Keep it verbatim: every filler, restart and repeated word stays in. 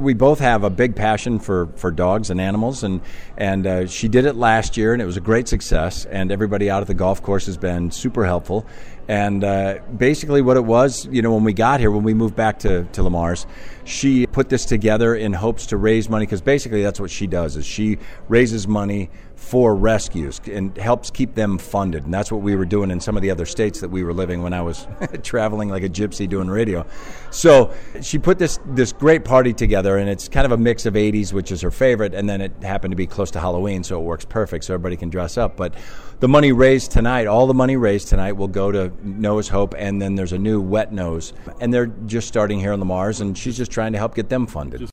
we both have a big passion for, for dogs and animals, and and uh, she did it last year, and it was a great success. And everybody out at the golf course has been super helpful. And uh, basically what it was, you know, when we got here, when we moved back to, to Le Mars, she put this together in hopes to raise money, because basically that's what she does, is she raises money for rescues and helps keep them funded. And that's what we were doing in some of the other states that we were living when I was traveling like a gypsy doing radio. So she put this this great party together, and it's kind of a mix of eighties, which is her favorite, and then it happened to be close to Halloween, so it works perfect, so everybody can dress up. But the money raised tonight, all the money raised tonight will go to Noah's Hope, and then there's a new Wet Nose, and they're just starting here in Le Mars, and she's just trying to help get them funded.